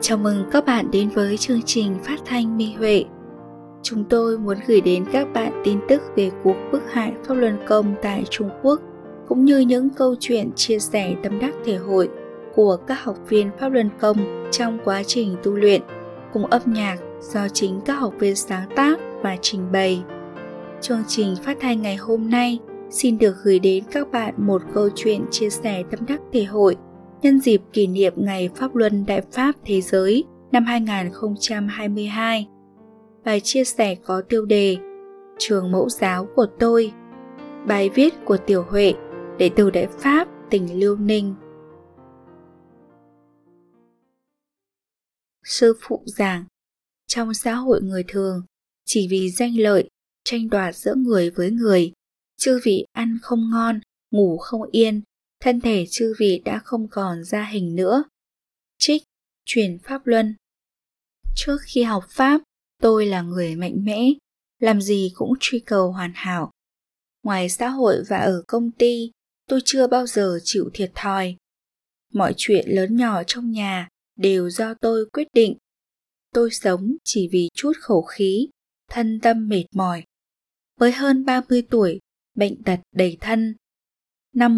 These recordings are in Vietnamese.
Chào mừng các bạn đến với chương trình phát thanh Minh Huệ. Chúng tôi muốn gửi đến các bạn tin tức về cuộc bức hại Pháp Luân Công tại Trung Quốc, cũng như những câu chuyện chia sẻ tâm đắc thể hội của các học viên Pháp Luân Công trong quá trình tu luyện, cùng âm nhạc do chính các học viên sáng tác và trình bày. Chương trình phát thanh ngày hôm nay xin được gửi đến các bạn một câu chuyện chia sẻ tâm đắc thể hội nhân dịp kỷ niệm Ngày Pháp Luân Đại Pháp Thế Giới năm 2022. Bài chia sẻ có tiêu đề Trường Mẫu Giáo của tôi. Bài viết của Tiểu Huệ, đệ tử Đại Pháp, tỉnh Liêu Ninh. Sư phụ giảng, trong xã hội người thường, chỉ vì danh lợi, tranh đoạt giữa người với người, chư vị ăn không ngon, ngủ không yên, thân thể chư vị đã không còn ra hình nữa. Trích Truyền Pháp Luân. Trước khi học Pháp, tôi là người mạnh mẽ, làm gì cũng truy cầu hoàn hảo. Ngoài xã hội và ở công ty, tôi chưa bao giờ chịu thiệt thòi. Mọi chuyện lớn nhỏ trong nhà đều do tôi quyết định. Tôi sống chỉ vì chút khẩu khí, thân tâm mệt mỏi. Với hơn 30 tuổi, bệnh tật đầy thân. Năm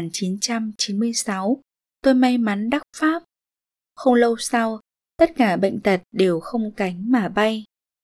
1996, tôi may mắn đắc Pháp. Không lâu sau, tất cả bệnh tật đều không cánh mà bay.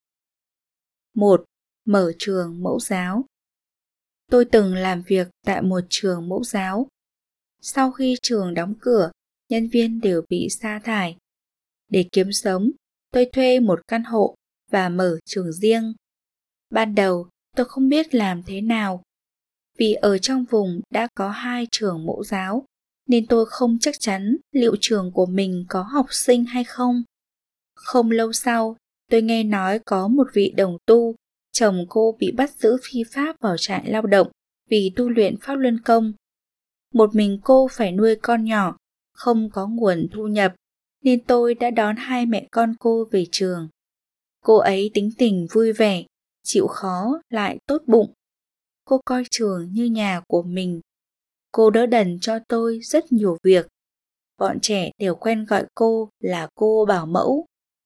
1. Mở trường mẫu giáo. Tôi từng làm việc tại một trường mẫu giáo. Sau khi trường đóng cửa, nhân viên đều bị sa thải. Để kiếm sống, tôi thuê một căn hộ và mở trường riêng. Ban đầu, tôi không biết làm thế nào. Vì ở trong vùng đã có 2 trường mẫu giáo, nên tôi không chắc chắn liệu trường của mình có học sinh hay không. Không lâu sau, tôi nghe nói có một vị đồng tu, chồng cô bị bắt giữ phi pháp vào trại lao động vì tu luyện Pháp Luân Công. Một mình cô phải nuôi con nhỏ, không có nguồn thu nhập, nên tôi đã đón 2 mẹ con cô về trường. Cô ấy tính tình vui vẻ, chịu khó lại tốt bụng. Cô coi trường như nhà của mình. Cô đỡ đần cho tôi rất nhiều việc. Bọn trẻ đều quen gọi cô là cô bảo mẫu.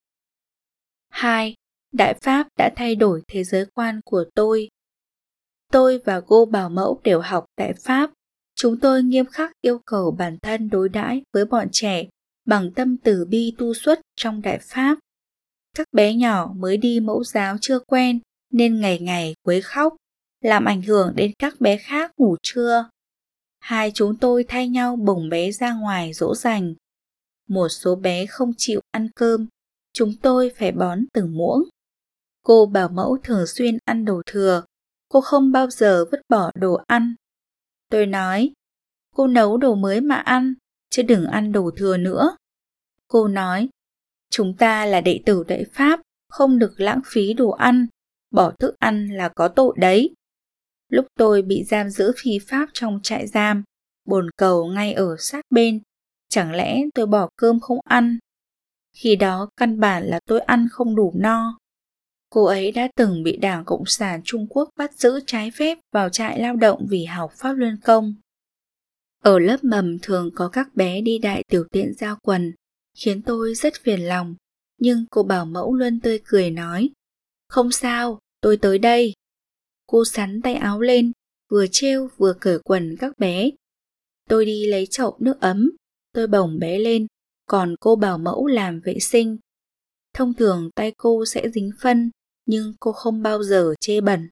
2. Đại Pháp đã thay đổi thế giới quan của tôi. Tôi và cô bảo mẫu đều học Đại Pháp. Chúng tôi nghiêm khắc yêu cầu bản thân đối đãi với bọn trẻ bằng tâm từ bi tu xuất trong Đại Pháp. Các bé nhỏ mới đi mẫu giáo chưa quen nên ngày ngày quấy khóc, làm ảnh hưởng đến các bé khác ngủ trưa. Hai chúng tôi thay nhau bồng bé ra ngoài dỗ dành. Một số bé không chịu ăn cơm, chúng tôi phải bón từng muỗng. Cô bảo mẫu thường xuyên ăn đồ thừa, cô không bao giờ vứt bỏ đồ ăn. Tôi nói, cô nấu đồ mới mà ăn, chứ đừng ăn đồ thừa nữa. Cô nói, chúng ta là đệ tử Đại Pháp, không được lãng phí đồ ăn, bỏ thức ăn là có tội đấy. Lúc tôi bị giam giữ phi pháp trong trại giam, bồn cầu ngay ở sát bên, chẳng lẽ tôi bỏ cơm không ăn? Khi đó căn bản là tôi ăn không đủ no. Cô ấy đã từng bị Đảng Cộng sản Trung Quốc bắt giữ trái phép vào trại lao động vì học Pháp Luân Công. Ở lớp mầm thường có các bé đi đại tiểu tiện ra quần, khiến tôi rất phiền lòng, nhưng cô bảo mẫu luôn tươi cười nói, không sao, tôi tới đây. Cô xắn tay áo lên, vừa trêu vừa cởi quần các bé. Tôi đi lấy chậu nước ấm, tôi bồng bé lên, còn cô bảo mẫu làm vệ sinh. Thông thường tay cô sẽ dính phân, nhưng cô không bao giờ chê bẩn.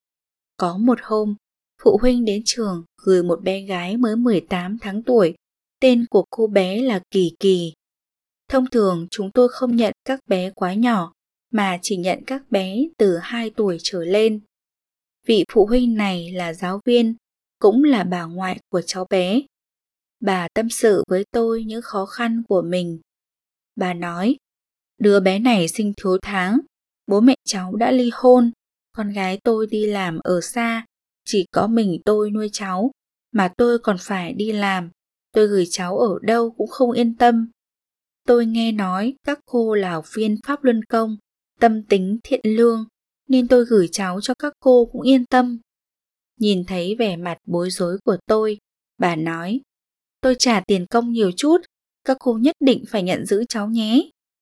Có một hôm, phụ huynh đến trường gửi một bé gái mới 18 tháng tuổi, tên của cô bé là Kỳ Kỳ. Thông thường chúng tôi không nhận các bé quá nhỏ, mà chỉ nhận các bé từ 2 tuổi trở lên. Vị phụ huynh này là giáo viên, cũng là bà ngoại của cháu bé. Bà tâm sự với tôi những khó khăn của mình. Bà nói, đứa bé này sinh thiếu tháng, bố mẹ cháu đã ly hôn, con gái tôi đi làm ở xa, chỉ có mình tôi nuôi cháu, mà tôi còn phải đi làm, tôi gửi cháu ở đâu cũng không yên tâm. Tôi nghe nói các cô là học viên Pháp Luân Công, tâm tính thiện lương, nên tôi gửi cháu cho các cô cũng yên tâm. Nhìn thấy vẻ mặt bối rối của tôi, bà nói, tôi trả tiền công nhiều chút, các cô nhất định phải nhận giữ cháu nhé.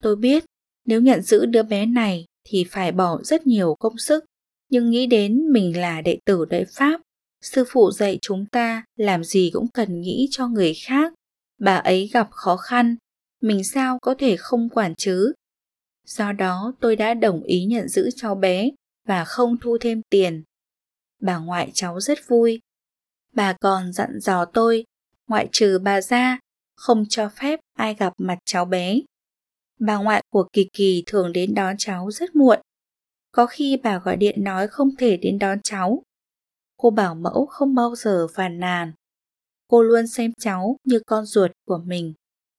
Tôi biết nếu nhận giữ đứa bé này thì phải bỏ rất nhiều công sức, nhưng nghĩ đến mình là đệ tử Đại Pháp, sư phụ dạy chúng ta làm gì cũng cần nghĩ cho người khác. Bà ấy gặp khó khăn, mình sao có thể không quản chứ? Do đó tôi đã đồng ý nhận giữ cháu bé và không thu thêm tiền. Bà ngoại cháu rất vui. Bà còn dặn dò tôi, ngoại trừ bà ra, không cho phép ai gặp mặt cháu bé. Bà ngoại của Kỳ Kỳ thường đến đón cháu rất muộn. Có khi bà gọi điện nói không thể đến đón cháu. Cô bảo mẫu không bao giờ phàn nàn. Cô luôn xem cháu như con ruột của mình.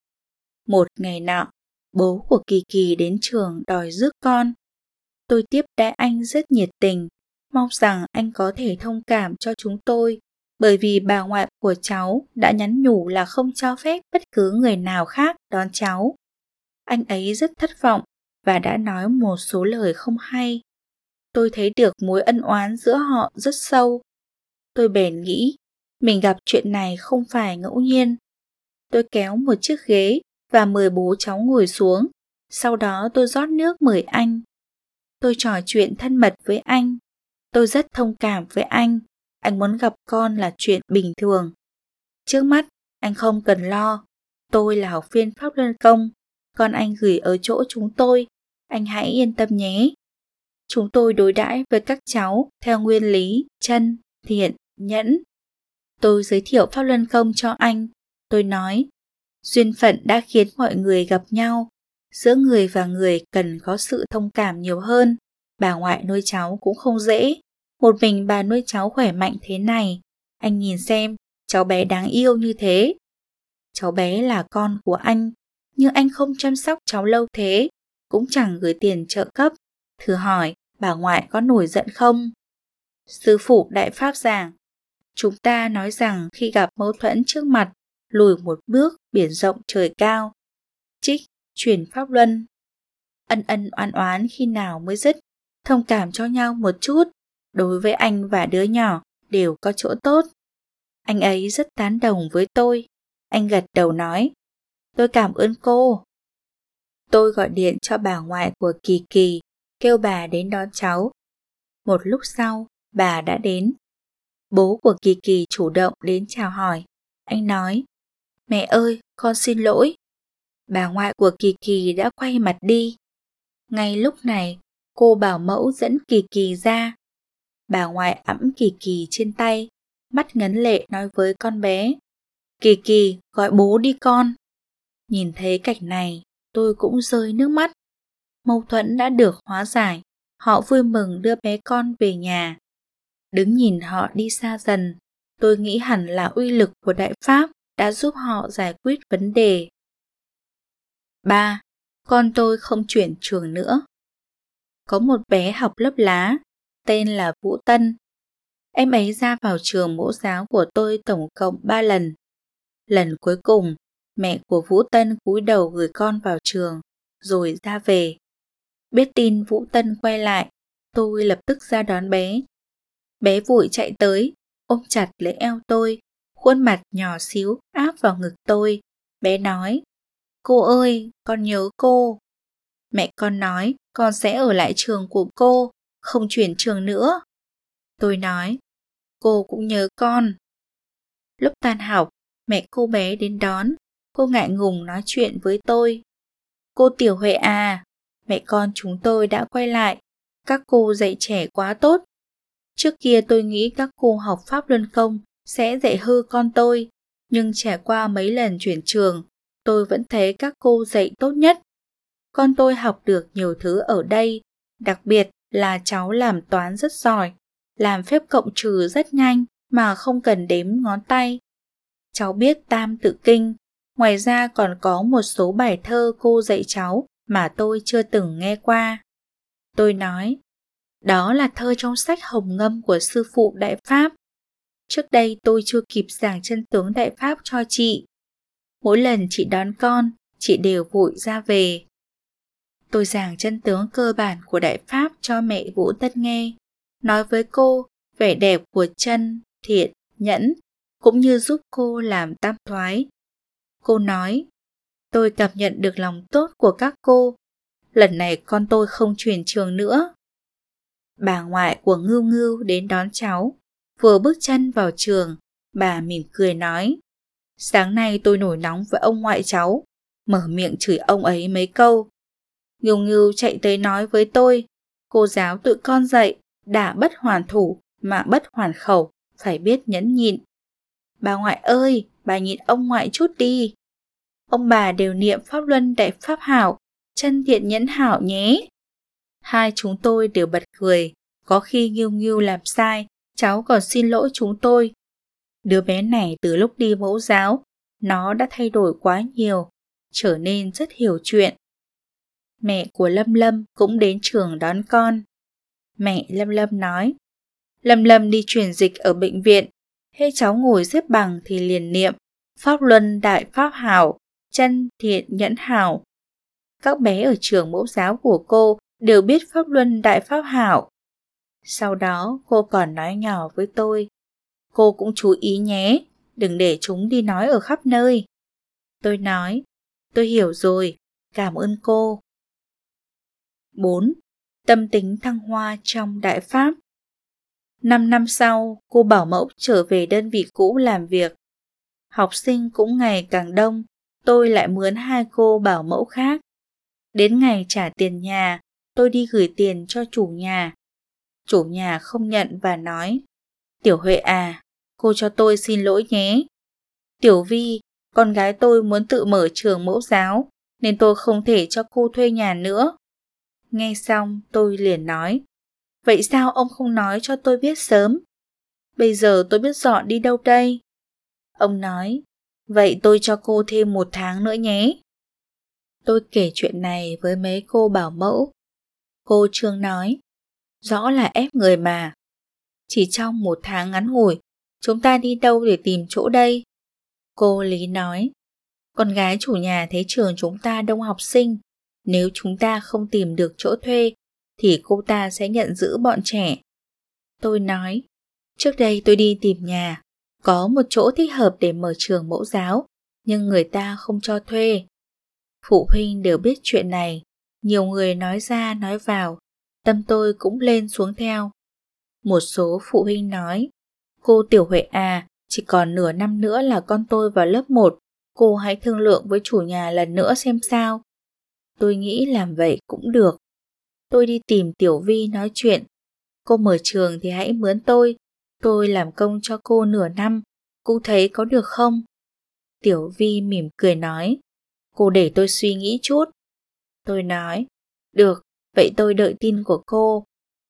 Một ngày nọ, bố của Kỳ Kỳ đến trường đòi rước con. Tôi tiếp đãi anh rất nhiệt tình, mong rằng anh có thể thông cảm cho chúng tôi, bởi vì bà ngoại của cháu đã nhắn nhủ là không cho phép bất cứ người nào khác đón cháu. Anh ấy rất thất vọng và đã nói một số lời không hay. Tôi thấy được mối ân oán giữa họ rất sâu. Tôi bèn nghĩ mình gặp chuyện này không phải ngẫu nhiên. Tôi kéo một chiếc ghế và mời bố cháu ngồi xuống. Sau đó tôi rót nước mời anh. Tôi trò chuyện thân mật với anh. Tôi rất thông cảm với anh. Anh muốn gặp con là chuyện bình thường. Trước mắt, anh không cần lo. Tôi là học viên Pháp Luân Công. Con anh gửi ở chỗ chúng tôi. Anh hãy yên tâm nhé. Chúng tôi đối đãi với các cháu theo nguyên lý chân, thiện, nhẫn. Tôi giới thiệu Pháp Luân Công cho anh. Tôi nói, duyên phận đã khiến mọi người gặp nhau. Giữa người và người cần có sự thông cảm nhiều hơn. Bà ngoại nuôi cháu cũng không dễ. Một mình bà nuôi cháu khỏe mạnh thế này. Anh nhìn xem, cháu bé đáng yêu như thế. Cháu bé là con của anh, nhưng anh không chăm sóc cháu lâu thế, cũng chẳng gửi tiền trợ cấp. Thử hỏi, bà ngoại có nổi giận không? Sư phụ Đại Pháp giảng, chúng ta nói rằng khi gặp mâu thuẫn trước mặt, lùi một bước biển rộng trời cao. Trích, truyền Pháp Luân. Ân ân oán oán khi nào mới dứt, thông cảm cho nhau một chút, đối với anh và đứa nhỏ đều có chỗ tốt. Anh ấy rất tán đồng với tôi. Anh gật đầu nói, tôi cảm ơn cô. Tôi gọi điện cho bà ngoại của Kỳ Kỳ, kêu bà đến đón cháu. Một lúc sau, bà đã đến. Bố của Kỳ Kỳ chủ động đến chào hỏi. Anh nói, mẹ ơi, con xin lỗi. Bà ngoại của Kỳ Kỳ đã quay mặt đi. Ngay lúc này, cô bảo mẫu dẫn Kỳ Kỳ ra. Bà ngoại ẵm Kỳ Kỳ trên tay, mắt ngấn lệ nói với con bé, Kỳ Kỳ, gọi bố đi con. Nhìn thấy cảnh này, tôi cũng rơi nước mắt. Mâu thuẫn đã được hóa giải, họ vui mừng đưa bé con về nhà. Đứng nhìn họ đi xa dần, tôi nghĩ hẳn là uy lực của Đại Pháp đã giúp họ giải quyết vấn đề. 3. Con tôi không chuyển trường nữa. Có một bé học lớp lá, tên là Vũ Tân. Em ấy ra vào trường mẫu giáo của tôi tổng cộng 3 lần. Lần cuối cùng, mẹ của Vũ Tân cúi đầu gửi con vào trường, rồi ra về. Biết tin Vũ Tân quay lại, tôi lập tức ra đón bé. Bé vội chạy tới, ôm chặt lấy eo tôi, khuôn mặt nhỏ xíu áp vào ngực tôi. Bé nói, cô ơi, con nhớ cô. Mẹ con nói, con sẽ ở lại trường của cô, không chuyển trường nữa. Tôi nói, cô cũng nhớ con. Lúc tan học, mẹ cô bé đến đón, cô ngại ngùng nói chuyện với tôi. Cô Tiểu Huệ à, mẹ con chúng tôi đã quay lại, các cô dạy trẻ quá tốt. Trước kia tôi nghĩ các cô học Pháp Luân Công sẽ dạy hư con tôi, nhưng trải qua mấy lần chuyển trường, tôi vẫn thấy các cô dạy tốt nhất. Con tôi học được nhiều thứ ở đây, đặc biệt là cháu làm toán rất giỏi, làm phép cộng trừ rất nhanh mà không cần đếm ngón tay. Cháu biết Tam Tự Kinh, ngoài ra còn có một số bài thơ cô dạy cháu mà tôi chưa từng nghe qua. Tôi nói, đó là thơ trong sách Hồng Ngâm của sư phụ Đại Pháp. Trước đây tôi chưa kịp giảng chân tướng Đại Pháp cho chị. Mỗi lần chị đón con, chị đều vội ra về. Tôi giảng chân tướng cơ bản của Đại Pháp cho mẹ Vũ Tân nghe, nói với cô vẻ đẹp của chân, thiện, nhẫn, cũng như giúp cô làm tam thoái. Cô nói, Tôi cảm nhận được lòng tốt của các cô. Lần này con tôi không chuyển trường nữa. Bà ngoại của Ngưu Ngưu đến đón cháu. Vừa bước chân vào trường, bà mỉm cười nói: sáng nay tôi nổi nóng với ông ngoại cháu, mở miệng chửi ông ấy mấy câu. Ngưu Ngưu chạy tới nói với tôi: cô giáo tụi con dạy, đả bất hoàn thủ mà bất hoàn khẩu, phải biết nhẫn nhịn. Bà ngoại ơi, bà nhịn ông ngoại chút đi. Ông bà đều niệm pháp luân đại pháp hảo, chân thiện nhẫn hảo nhé. Hai chúng tôi đều bật cười. Có khi Ngưu Ngưu làm sai, cháu còn xin lỗi chúng tôi. Đứa bé này từ lúc đi mẫu giáo, nó đã thay đổi quá nhiều, trở nên rất hiểu chuyện. Mẹ của Lâm Lâm cũng đến trường đón con. Mẹ Lâm Lâm nói: Lâm Lâm đi truyền dịch ở bệnh viện, hễ cháu ngồi xếp bằng thì liền niệm pháp luân đại pháp hảo, chân thiện nhẫn hảo. Các bé ở trường mẫu giáo của cô đều biết pháp luân đại pháp hảo. Sau đó cô còn nói nhỏ với tôi: cô cũng chú ý nhé, đừng để chúng đi nói ở khắp nơi. Tôi nói: tôi hiểu rồi, cảm ơn cô. 4. Tâm tính thăng hoa trong đại pháp. 5 năm sau, cô bảo mẫu trở về đơn vị cũ làm việc. Học sinh cũng ngày càng đông, tôi lại mướn 2 cô bảo mẫu khác. Đến ngày trả tiền nhà, tôi đi gửi tiền cho chủ nhà. Chủ nhà không nhận và nói: Tiểu Huệ à, cô cho tôi xin lỗi nhé. Tiểu Vi, con gái tôi muốn tự mở trường mẫu giáo, nên tôi không thể cho cô thuê nhà nữa. Nghe xong tôi liền nói: vậy sao ông không nói cho tôi biết sớm? Bây giờ tôi biết dọn đi đâu đây? Ông nói: vậy tôi cho cô thêm 1 tháng nữa nhé. Tôi kể chuyện này với mấy cô bảo mẫu. Cô Trương nói: rõ là ép người mà. Chỉ trong 1 tháng ngắn ngủi, chúng ta đi đâu để tìm chỗ đây? Cô Lý nói: con gái chủ nhà thấy trường chúng ta đông học sinh, nếu chúng ta không tìm được chỗ thuê thì cô ta sẽ nhận giữ bọn trẻ. Tôi nói: trước đây tôi đi tìm nhà, có một chỗ thích hợp để mở trường mẫu giáo, nhưng người ta không cho thuê. Phụ huynh đều biết chuyện này, nhiều người nói ra nói vào, tâm tôi cũng lên xuống theo. Một số phụ huynh nói: cô Tiểu Huệ à, chỉ còn nửa năm nữa là con tôi vào lớp 1, cô hãy thương lượng với chủ nhà lần nữa xem sao. Tôi nghĩ làm vậy cũng được. Tôi đi tìm Tiểu Vi nói chuyện: cô mở trường thì hãy mướn tôi làm công cho cô nửa năm, cô thấy có được không? Tiểu Vi mỉm cười nói: cô để tôi suy nghĩ chút. Tôi nói: được, vậy tôi đợi tin của cô.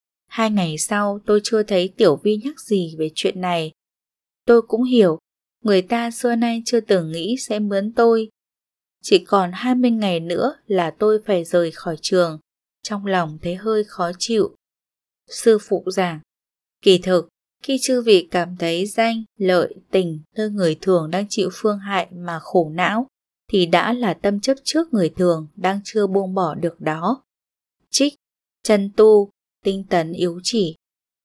2 ngày sau tôi chưa thấy Tiểu Vi nhắc gì về chuyện này. Tôi cũng hiểu, người ta xưa nay chưa từng nghĩ sẽ mướn tôi. Chỉ còn 20 ngày nữa là tôi phải rời khỏi trường, trong lòng thấy hơi khó chịu. Sư phụ giảng: kỳ thực, khi chư vị cảm thấy danh, lợi, tình nơi người thường đang chịu phương hại mà khổ não, thì đã là tâm chấp trước người thường đang chưa buông bỏ được đó. Trích, chân tu, tinh tấn yếu chỉ.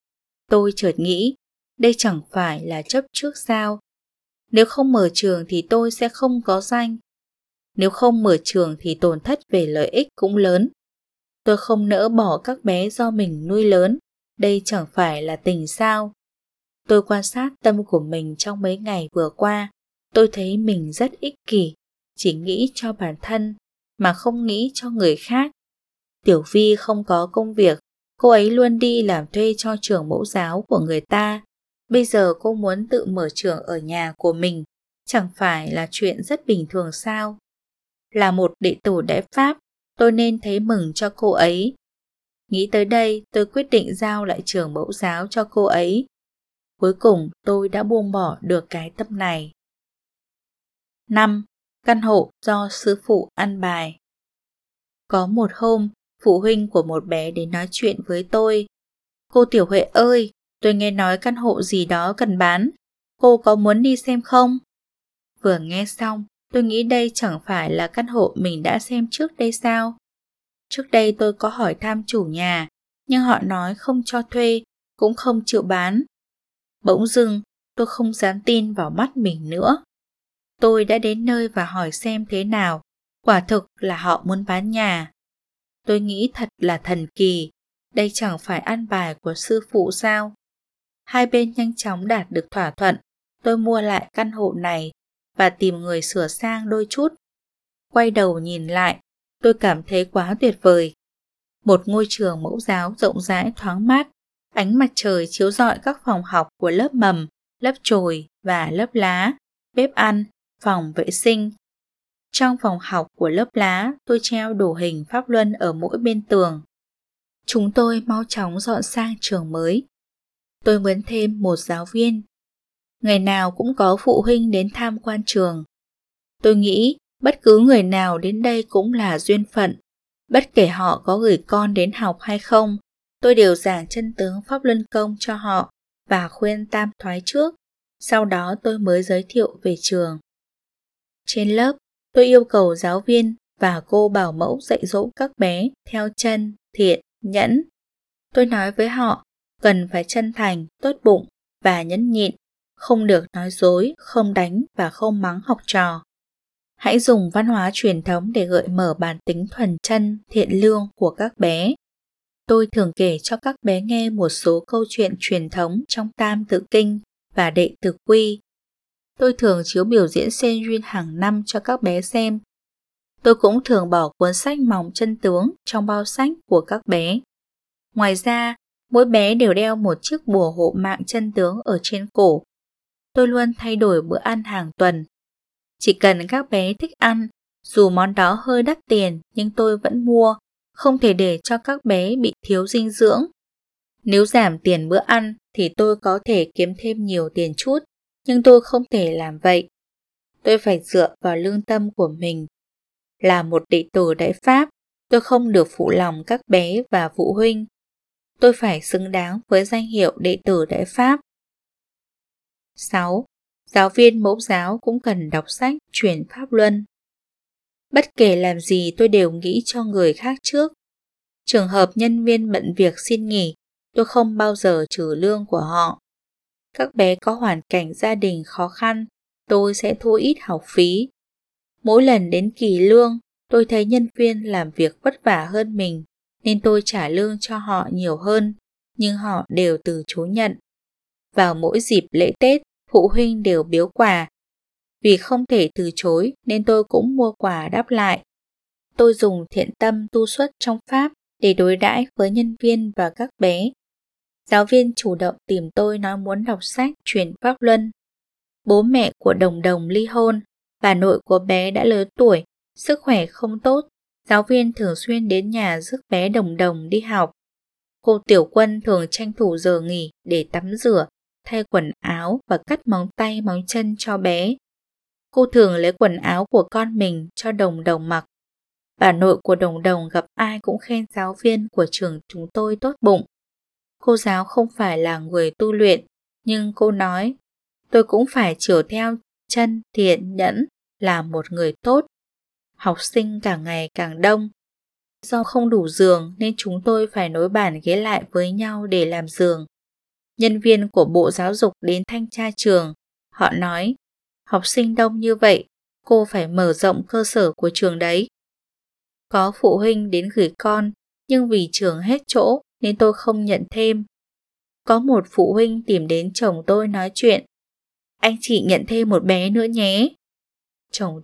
Tôi chợt nghĩ, đây chẳng phải là chấp trước sao? Nếu không mở trường thì tôi sẽ không có danh. Nếu không mở trường thì tổn thất về lợi ích cũng lớn. Tôi không nỡ bỏ các bé do mình nuôi lớn, đây chẳng phải là tình sao? Tôi quan sát tâm của mình trong mấy ngày vừa qua, tôi thấy mình rất ích kỷ, chỉ nghĩ cho bản thân mà không nghĩ cho người khác. Tiểu Vi không có công việc, cô ấy luôn đi làm thuê cho trường mẫu giáo của người ta. Bây giờ cô muốn tự mở trường ở nhà của mình, chẳng phải là chuyện rất bình thường sao? Là một đệ tử Đại Pháp, tôi nên thấy mừng cho cô ấy. Nghĩ tới đây, tôi quyết định giao lại trường mẫu giáo cho cô ấy. Cuối cùng tôi đã buông bỏ được cái tâm này. 5. Căn hộ do sư phụ ăn bài. Có một hôm, phụ huynh của một bé đến nói chuyện với tôi. Cô Tiểu Huệ ơi, tôi nghe nói căn hộ gì đó cần bán, cô có muốn đi xem không? Vừa nghe xong, tôi nghĩ đây chẳng phải là căn hộ mình đã xem trước đây sao? Trước đây tôi có hỏi thăm chủ nhà, nhưng họ nói không cho thuê, cũng không chịu bán. Bỗng dưng, tôi không dám tin vào mắt mình nữa. Tôi đã đến nơi và hỏi xem thế nào. Quả thực là họ muốn bán nhà. Tôi nghĩ thật là thần kỳ, đây chẳng phải an bài của sư phụ sao? Hai bên nhanh chóng đạt được thỏa thuận, tôi mua lại căn hộ này và tìm người sửa sang đôi chút. Quay đầu nhìn lại, tôi cảm thấy quá tuyệt vời. Một ngôi trường mẫu giáo rộng rãi thoáng mát, ánh mặt trời chiếu rọi các phòng học của lớp mầm, lớp chồi và lớp lá, bếp ăn, phòng vệ sinh. Trong phòng học của lớp lá, tôi treo đồ hình Pháp Luân ở mỗi bên tường. Chúng tôi mau chóng dọn sang trường mới. Tôi mướn thêm một giáo viên. Ngày nào cũng có phụ huynh đến tham quan trường. Tôi nghĩ bất cứ người nào đến đây cũng là duyên phận. Bất kể họ có gửi con đến học hay không, tôi đều giảng chân tướng Pháp Luân Công cho họ và khuyên tam thoái trước. Sau đó tôi mới giới thiệu về trường. Trên lớp, tôi yêu cầu giáo viên và cô bảo mẫu dạy dỗ các bé theo chân, thiện, nhẫn. Tôi nói với họ cần phải chân thành, tốt bụng và nhẫn nhịn, không được nói dối, không đánh và không mắng học trò. Hãy dùng văn hóa truyền thống để gợi mở bản tính thuần chân, thiện lương của các bé. Tôi thường kể cho các bé nghe một số câu chuyện truyền thống trong Tam Tự Kinh và Đệ Tử Quy. Tôi thường chiếu biểu diễn Sen Duyên hàng năm cho các bé xem. Tôi cũng thường bỏ cuốn sách Mỏng Chân Tướng trong bao sách của các bé. Ngoài ra, mỗi bé đều đeo một chiếc bùa hộ mạng chân tướng ở trên cổ. Tôi luôn thay đổi bữa ăn hàng tuần. Chỉ cần các bé thích ăn, dù món đó hơi đắt tiền nhưng tôi vẫn mua, không thể để cho các bé bị thiếu dinh dưỡng. Nếu giảm tiền bữa ăn thì tôi có thể kiếm thêm nhiều tiền chút, nhưng tôi không thể làm vậy. Tôi phải dựa vào lương tâm của mình. Là một đệ tử Đại Pháp, tôi không được phụ lòng các bé và phụ huynh. Tôi phải xứng đáng với danh hiệu đệ tử Đại Pháp. 6. Giáo viên mẫu giáo cũng cần đọc sách truyền Pháp Luân. Bất kể làm gì tôi đều nghĩ cho người khác trước. Trường hợp nhân viên bận việc xin nghỉ, tôi không bao giờ trừ lương của họ. Các bé có hoàn cảnh gia đình khó khăn, tôi sẽ thu ít học phí. Mỗi lần đến kỳ lương, tôi thấy nhân viên làm việc vất vả hơn mình, nên tôi trả lương cho họ nhiều hơn, nhưng họ đều từ chối nhận. Vào mỗi dịp lễ Tết, phụ huynh đều biếu quà. Vì không thể từ chối nên tôi cũng mua quà đáp lại. Tôi dùng thiện tâm tu xuất trong Pháp để đối đãi với nhân viên và các bé. Giáo viên chủ động tìm tôi nói muốn đọc sách truyền Pháp Luân. Bố mẹ của Đồng Đồng ly hôn, bà nội của bé đã lớn tuổi, sức khỏe không tốt. Giáo viên thường xuyên đến nhà rước bé Đồng Đồng đi học. Cô Tiểu Quân thường tranh thủ giờ nghỉ để tắm rửa, thay quần áo và cắt móng tay móng chân cho bé. Cô thường lấy quần áo của con mình cho Đồng Đồng mặc. Bà nội của Đồng Đồng gặp ai cũng khen giáo viên của trường chúng tôi tốt bụng. Cô giáo không phải là người tu luyện, nhưng cô nói, tôi cũng phải chiều theo chân thiện nhẫn là một người tốt. Học sinh càng ngày càng đông. Do không đủ giường nên chúng tôi phải nối bàn ghế lại với nhau để làm giường. Nhân viên của Bộ Giáo dục đến thanh tra trường. Họ nói, học sinh đông như vậy, cô phải mở rộng cơ sở của trường đấy. Có phụ huynh đến gửi con, nhưng vì trường hết chỗ nên tôi không nhận thêm. Có một phụ huynh tìm đến chồng tôi nói chuyện. Anh chị nhận thêm một bé nữa nhé. Chồng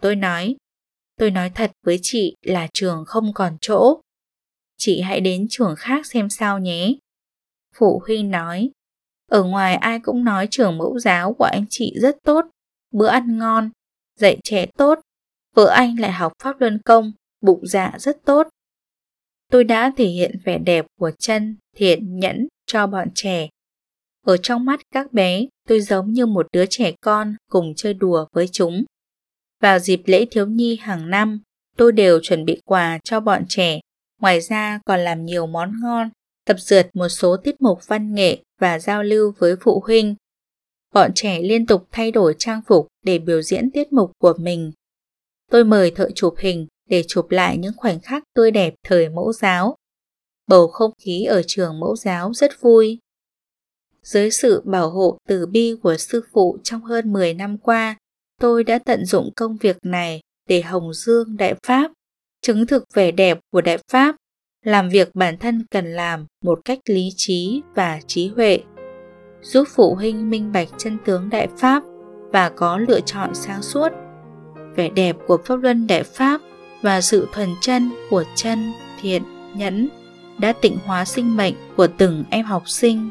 tôi nói thật với chị là trường không còn chỗ. Chị hãy đến trường khác xem sao nhé. Phụ huynh nói, ở ngoài ai cũng nói trường mẫu giáo của anh chị rất tốt, bữa ăn ngon, dạy trẻ tốt, vợ anh lại học Pháp Luân Công, bụng dạ rất tốt. Tôi đã thể hiện vẻ đẹp của chân, thiện, nhẫn cho bọn trẻ. Ở trong mắt các bé, tôi giống như một đứa trẻ con cùng chơi đùa với chúng. Vào dịp lễ thiếu nhi hàng năm, tôi đều chuẩn bị quà cho bọn trẻ. Ngoài ra còn làm nhiều món ngon, tập dượt một số tiết mục văn nghệ và giao lưu với phụ huynh. Bọn trẻ liên tục thay đổi trang phục để biểu diễn tiết mục của mình. Tôi mời thợ chụp hình để chụp lại những khoảnh khắc tươi đẹp thời mẫu giáo. Bầu không khí ở trường mẫu giáo rất vui. Dưới sự bảo hộ từ bi của sư phụ trong hơn 10 năm qua, tôi đã tận dụng công việc này để hồng dương Đại Pháp, chứng thực vẻ đẹp của Đại Pháp, làm việc bản thân cần làm một cách lý trí và trí huệ, giúp phụ huynh minh bạch chân tướng Đại Pháp và có lựa chọn sáng suốt. Vẻ đẹp của Pháp luân Đại Pháp và sự thuần chân của chân, thiện, nhẫn đã tịnh hóa sinh mệnh của từng em học sinh.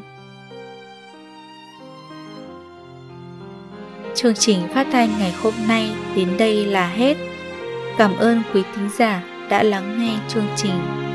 Chương trình phát thanh ngày hôm nay đến đây là hết. Cảm ơn quý thính giả đã lắng nghe chương trình.